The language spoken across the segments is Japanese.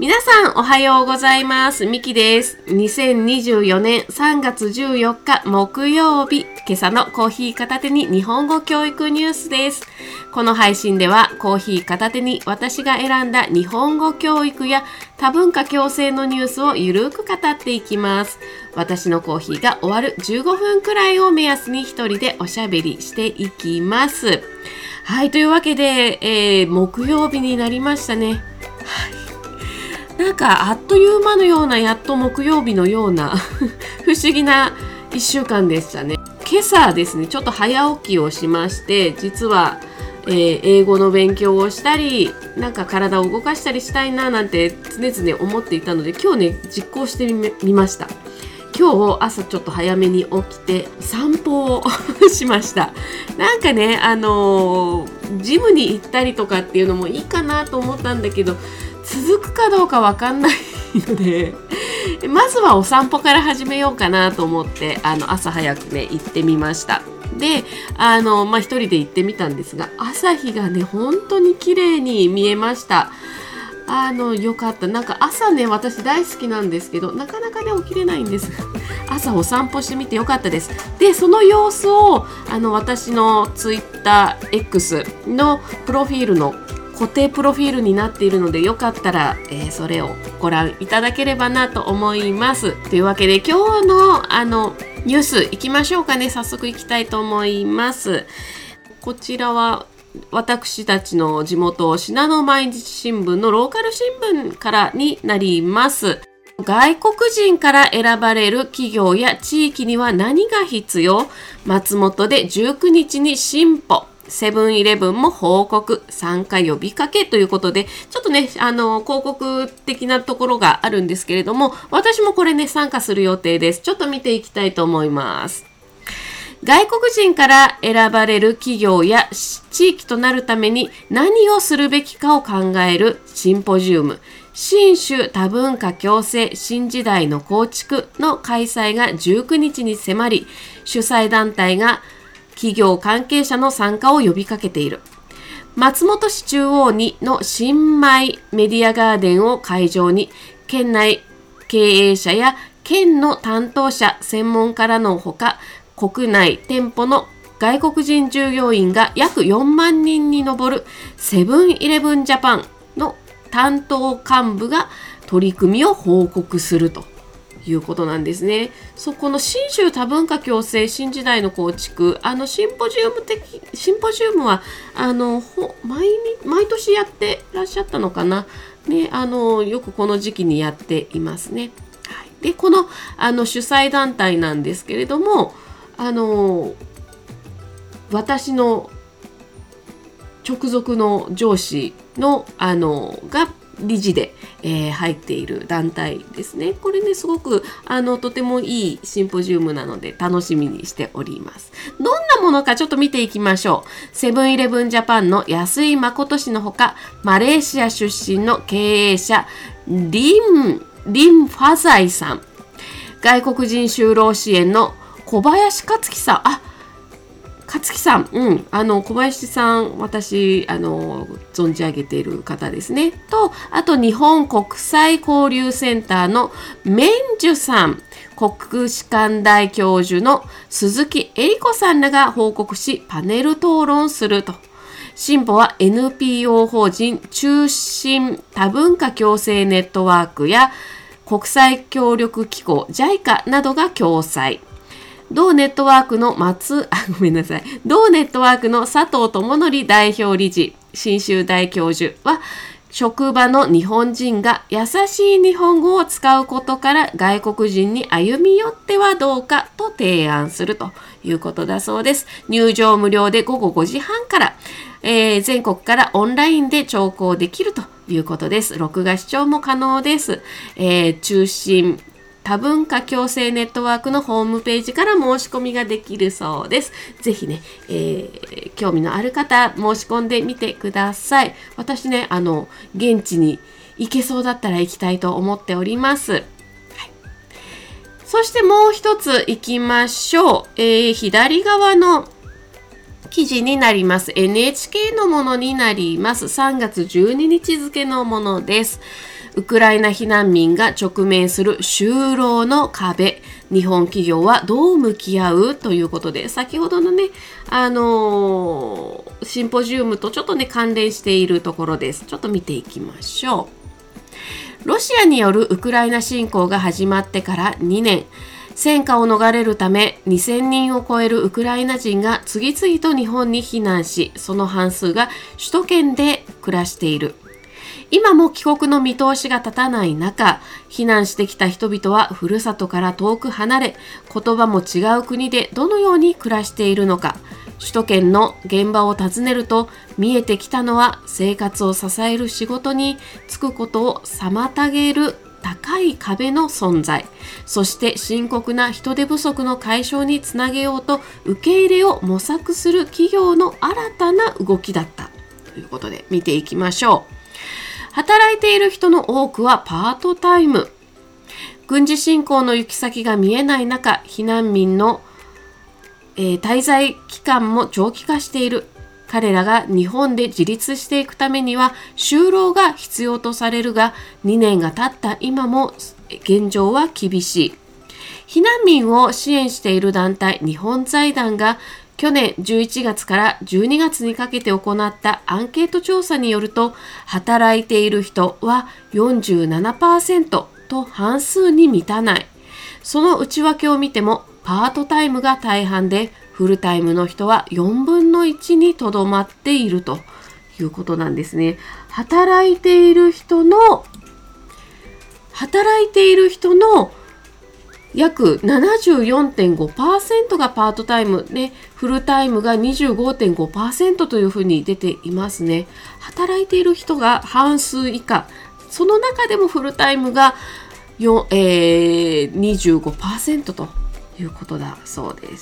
皆さんおはようございます。みきです。2024年3月14日木曜日、今朝のコーヒー片手に日本語教育ニュースです。この配信ではコーヒー片手に私が選んだ日本語教育や多文化共生のニュースをゆるく語っていきます。私のコーヒーが終わる15分くらいを目安に一人でおしゃべりしていきます。はい、というわけで、木曜日になりましたね。なんかあっという間のような、やっと木曜日のような不思議な1週間でしたね。今朝ですね、ちょっと早起きをしまして、実は、英語の勉強をしたり、なんか体を動かしたりしたいななんて常々思っていたので、今日ね実行してみました。今日朝ちょっと早めに起きて散歩をしました。なんかね、ジムに行ったりとかっていうのもいいかなと思ったんだけど、続くかどうかわかんないので、まずはお散歩から始めようかなと思って、朝早くね行ってみました。で、一人で行ってみたんですが、朝日がね本当に綺麗に見えました。よかった。なんか朝ね、私大好きなんですけど、なかなかね起きれないんです。朝お散歩してみてよかったです。で、その様子を私のツイッター X のプロフィールの固定プロフィールになっているので、よかったら、それをご覧いただければなと思います。というわけで今日のニュース行きましょうかね。早速行きたいと思います。こちらは私たちの地元信濃毎日新聞のローカル新聞からになります。外国人から選ばれる企業や地域には何が必要？松本で19日に進歩。セブンイレブンも報告、参加呼びかけということで、ちょっとね、広告的なところがあるんですけれども、私もこれね、参加する予定です。ちょっと見ていきたいと思います。外国人から選ばれる企業や地域となるために何をするべきかを考えるシンポジウム、新種多文化共生新時代の構築の開催が19日に迫り、主催団体が企業関係者の参加を呼びかけている。松本市中央2の新米メディアガーデンを会場に、県内経営者や県の担当者、専門家らのほか、国内店舗の外国人従業員が約4万人に上るセブンイレブンジャパンの担当幹部が取り組みを報告するということなんですね。そこの新州多文化共生新時代の構築、シンポジウムは毎年やってらっしゃったのかな、ね、よくこの時期にやっていますね。はい、でこの主催団体なんですけれども、私の直属の上司のが理事で、入っている団体ですね。これねすごくとてもいいシンポジウムなので楽しみにしております。どんなものかちょっと見ていきましょう。セブンイレブンジャパンの安井誠氏のほか、マレーシア出身の経営者リン・ファザイさん、外国人就労支援の小林克樹さん、小林さん、私存じ上げている方ですね。と、あと日本国際交流センターのメンジュさん、国士舘大教授の鈴木恵理子さんらが報告し、パネル討論すると。進歩は NPO 法人中心多文化共生ネットワークや国際協力機構 JICA などが共催。同ネットワークの佐藤智則代表理事、信州大教授は、職場の日本人が優しい日本語を使うことから外国人に歩み寄ってはどうかと提案するということだそうです。入場無料で午後5時半から、全国からオンラインで聴講できるということです。録画視聴も可能です。中心多文化共生ネットワークのホームページから申し込みができるそうです。ぜひね、興味のある方申し込んでみてください。私ね、現地に行けそうだったら行きたいと思っております。はい、そしてもう一つ行きましょう。左側の記事になります。NHK のものになります。3月12日付のものです。 ウクライナ避難民が直面する就労の壁、日本企業はどう向き合うということで、先ほどのね、シンポジウムとちょっとね関連しているところです。ちょっと見ていきましょう。ロシアによるウクライナ侵攻が始まってから2年、戦火を逃れるため2000人を超えるウクライナ人が次々と日本に避難し、その半数が首都圏で暮らしている。今も帰国の見通しが立たない中、避難してきた人々はふるさとから遠く離れ、言葉も違う国でどのように暮らしているのか、首都圏の現場を訪ねると見えてきたのは、生活を支える仕事に就くことを妨げる高い壁の存在、そして深刻な人手不足の解消につなげようと受け入れを模索する企業の新たな動きだったということで、見ていきましょう。働いている人の多くはパートタイム。軍事侵攻の行き先が見えない中、避難民の、滞在期間も長期化している。彼らが日本で自立していくためには就労が必要とされるが、2年が経った今も現状は厳しい。避難民を支援している団体日本財団が去年11月から12月にかけて行ったアンケート調査によると、働いている人は 47% と半数に満たない。その内訳を見てもパートタイムが大半で、フルタイムの人は4分の1にとどまっているということなんですね。働いている人の約 74.5% がパートタイムで、フルタイムが 25.5% というふうに出ていますね。働いている人が半数以下、その中でもフルタイムが25% ということだそうです。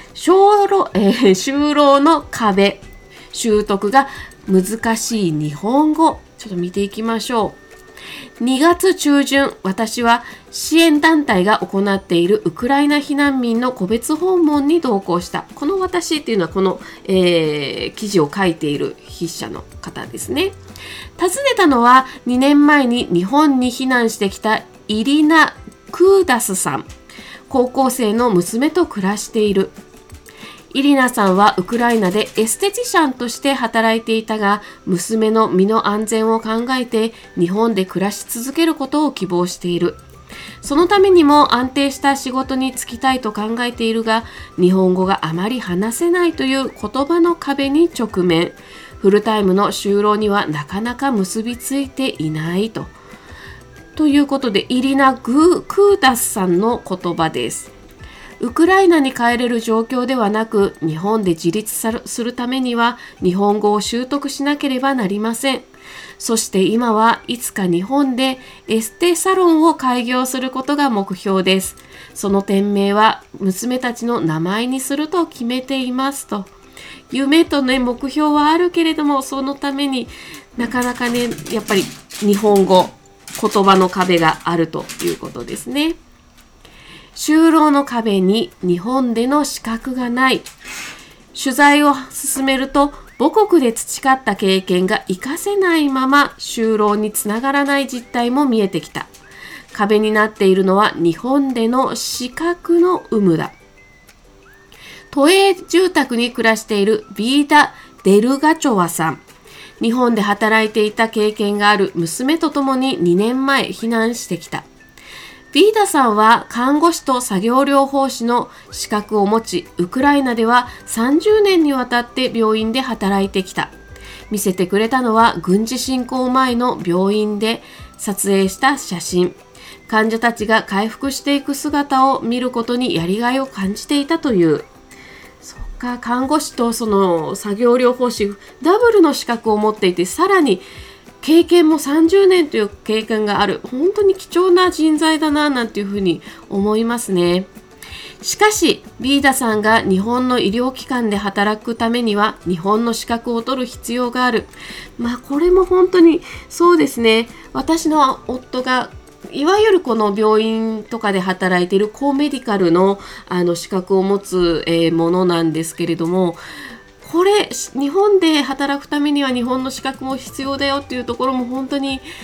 就労の壁、習得が難しい日本語、ちょっと見ていきましょう。2月中旬、私は支援団体が行っているウクライナ避難民の個別訪問に同行した。この私っていうのはこの、記事を書いている筆者の方ですね。訪ねたのは2年前に日本に避難してきたイリナ・クーダスさん。高校生の娘と暮らしている。イリナさんはウクライナでエステティシャンとして働いていたが、娘の身の安全を考えて日本で暮らし続けることを希望している。そのためにも安定した仕事に就きたいと考えているが、日本語があまり話せないという言葉の壁に直面。フルタイムの就労にはなかなか結びついていないということで、イリナ・クーダスさんの言葉です。ウクライナに帰れる状況ではなく、日本で自立するためには日本語を習得しなければなりません。そして今はいつか日本でエステサロンを開業することが目標です。その店名は娘たちの名前にすると決めていますと。夢とね、目標はあるけれども、そのためになかなかね、やっぱり日本語、言葉の壁があるということですね。就労の壁に日本での資格がない。取材を進めると、母国で培った経験が活かせないまま就労につながらない実態も見えてきた。壁になっているのは日本での資格の有無だ。都営住宅に暮らしているビーダ・デルガチョワさん。日本で働いていた経験がある娘と共に2年前避難してきた。ビーダさんは看護師と作業療法士の資格を持ち、ウクライナでは30年にわたって病院で働いてきた。見せてくれたのは軍事侵攻前の病院で撮影した写真。患者たちが回復していく姿を見ることにやりがいを感じていたという。そっか、看護師とその作業療法士、ダブルの資格を持っていて、さらに経験も30年という経験がある。本当に貴重な人材だな、なんていうふうに思いますね。しかし、ビーダさんが日本の医療機関で働くためには日本の資格を取る必要がある。これも本当にそうですね。私の夫がいわゆるこの病院とかで働いているコーメディカルの資格を持つものなんですけれども、これ日本で働くためには日本の資格も必要だよっていうところも本当に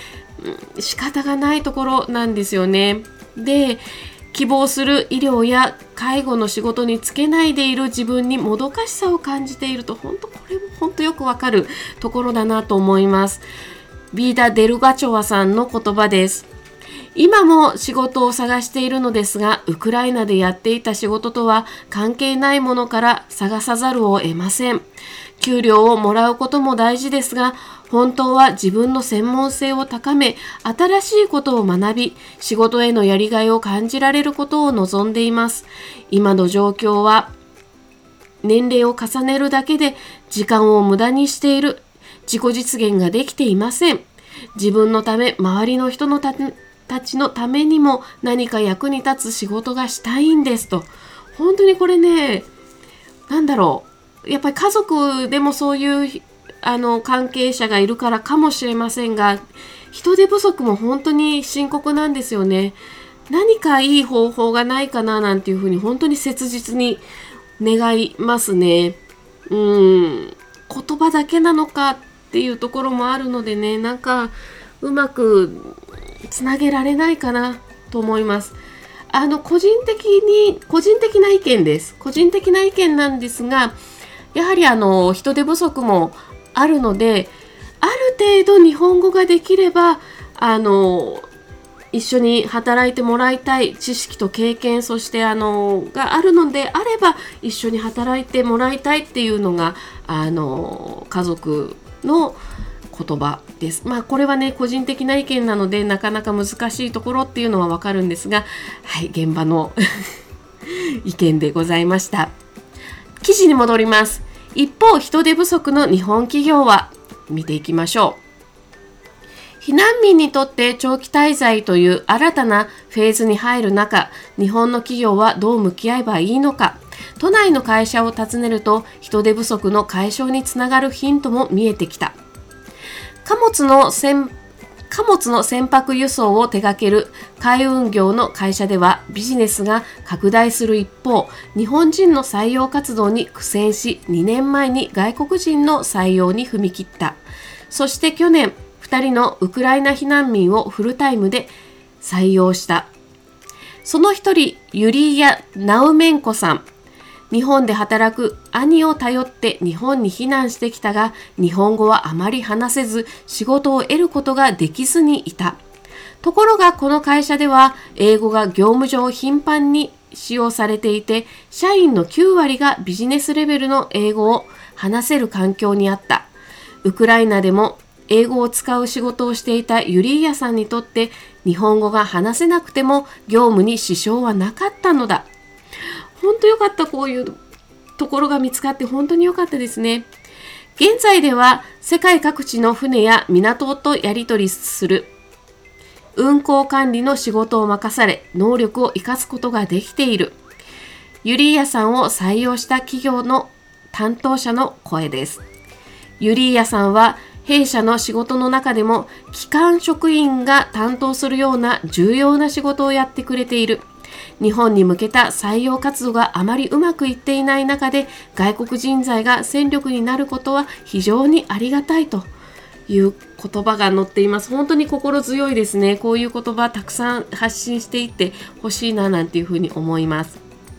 仕方がないところなんですよね。で、希望する医療や介護の仕事に就けないでいる自分にもどかしさを感じていると、これも本当よくわかるところだなと思います。ビーダ・デルガチョワさんの言葉です。今も仕事を探しているのですが、ウクライナでやっていた仕事とは関係ないものから探さざるを得ません。給料をもらうことも大事ですが、本当は自分の専門性を高め、新しいことを学び、仕事へのやりがいを感じられることを望んでいます。今の状況は、年齢を重ねるだけで時間を無駄にしている。自己実現ができていません。自分のため、周りの人のたちのためにも何か役に立つ仕事がしたいんですと。本当にこれね、やっぱり家族でもそういう関係者がいるからかもしれませんが、人手不足も本当に深刻なんですよね。何かいい方法がないかななんていうふうに本当に切実に願いますね。言葉だけなのかっていうところもあるのでね、うまくつなげられないかなと思います。個人的な意見です。個人的な意見なんですが、やはり人手不足もあるので、ある程度日本語ができれば一緒に働いてもらいたい知識と経験、そしてがあるのであれば一緒に働いてもらいたいっていうのが家族の言葉です。これはね、個人的な意見なのでなかなか難しいところっていうのはわかるんですが、はい、現場の意見でございました。記事に戻ります。一方、人手不足の日本企業は見ていきましょう。避難民にとって長期滞在という新たなフェーズに入る中、日本の企業はどう向き合えばいいのか。都内の会社を訪ねると、人手不足の解消につながるヒントも見えてきた。貨物の船舶輸送を手掛ける海運業の会社ではビジネスが拡大する一方、日本人の採用活動に苦戦し、2年前に外国人の採用に踏み切った。そして去年、2人のウクライナ避難民をフルタイムで採用した。その一人、ユリーヤ・ナウメンコさん。日本で働く兄を頼って日本に避難してきたが、日本語はあまり話せず、仕事を得ることができずにいた。ところがこの会社では、英語が業務上頻繁に使用されていて、社員の9割がビジネスレベルの英語を話せる環境にあった。ウクライナでも英語を使う仕事をしていたユリーヤさんにとって、日本語が話せなくても業務に支障はなかったのだ。本当よかった。こういうところが見つかって本当によかったですね。現在では世界各地の船や港とやり取りする運航管理の仕事を任され、能力を生かすことができている。ユリーヤさんを採用した企業の担当者の声です。ユリーヤさんは弊社の仕事の中でも基幹職員が担当するような重要な仕事をやってくれている。日本に向けた採用活動があまりうまくいっていない中で、外国人材が戦力になることは非常にありがたいという言葉が載っています。本当に心強いですね。こういう言葉たくさん発信していってほしいななんていうふうに思います。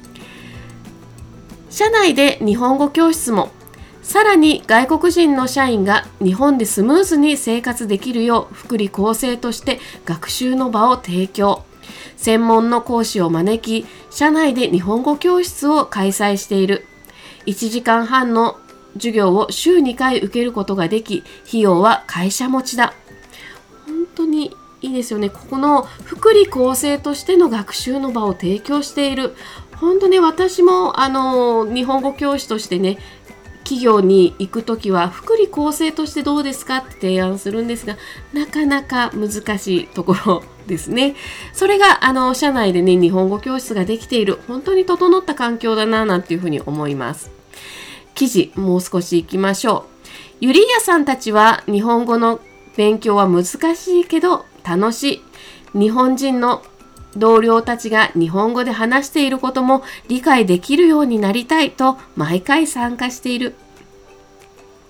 社内で日本語教室も、さらに外国人の社員が日本でスムーズに生活できるよう福利厚生として学習の場を提供。専門の講師を招き、社内で日本語教室を開催している。1時間半の授業を週2回受けることができ、費用は会社持ちだ。本当にいいですよね。ここの福利厚生としての学習の場を提供している。本当に私も日本語教師としてね、企業に行くときは福利厚生としてどうですかって提案するんですが、なかなか難しいところですね。それが社内でね、日本語教室ができている、本当に整った環境だななんていうふうに思います。記事もう少し行きましょう。ユリーヤさんたちは日本語の勉強は難しいけど楽しい。日本人の同僚たちが日本語で話していることも理解できるようになりたいと毎回参加している。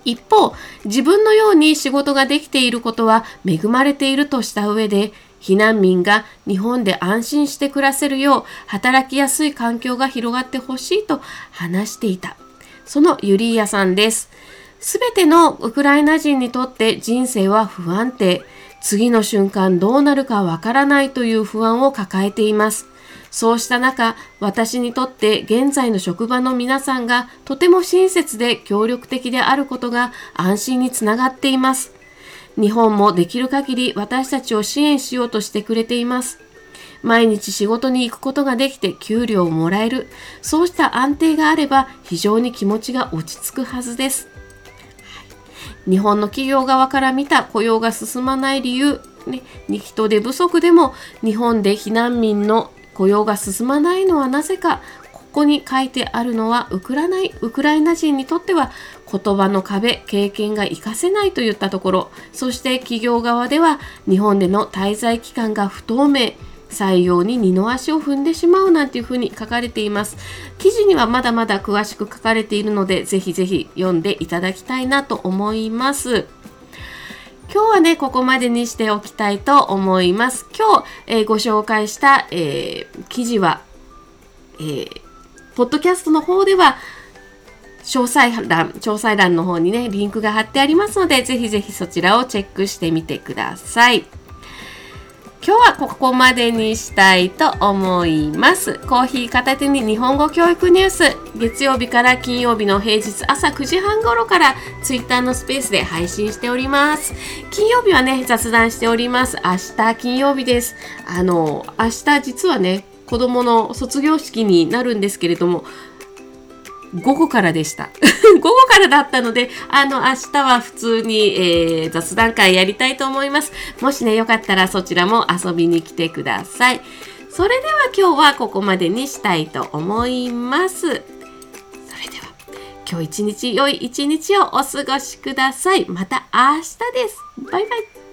一方、自分のように仕事ができていることは恵まれているとした上で、避難民が日本で安心して暮らせるよう働きやすい環境が広がってほしいと話していた。そのユリーヤさんです。すべてのウクライナ人にとって人生は不安定。次の瞬間どうなるかわからないという不安を抱えています。そうした中、私にとって現在の職場の皆さんがとても親切で協力的であることが安心につながっています。日本もできる限り私たちを支援しようとしてくれています。毎日仕事に行くことができて給料をもらえる。そうした安定があれば非常に気持ちが落ち着くはずです。日本の企業側から見た雇用が進まない理由、人手不足でも日本で避難民の雇用が進まないのはなぜか、ここに書いてあるのはウクライナ人にとっては言葉の壁、経験が活かせないといったところ、そして企業側では日本での滞在期間が不透明、採用に二の足を踏んでしまうなんていうふうに書かれています。記事にはまだまだ詳しく書かれているので、ぜひぜひ読んでいただきたいなと思います。今日はね、ここまでにしておきたいと思います。今日、ご紹介した、記事は、ポッドキャストの方では詳細欄の方にね、リンクが貼ってありますので、ぜひぜひそちらをチェックしてみてください。今日はここまでにしたいと思います。コーヒー片手に日本語教育ニュース。月曜日から金曜日の平日朝9時半頃からツイッターのスペースで配信しております。金曜日はね、雑談しております。明日金曜日です。明日実はね、子供の卒業式になるんですけれども、午後からでした。午後からだったので、明日は普通に、雑談会やりたいと思います。もしね、よかったらそちらも遊びに来てください。それでは今日はここまでにしたいと思います。それでは、今日一日良い一日をお過ごしください。また明日です。バイバイ。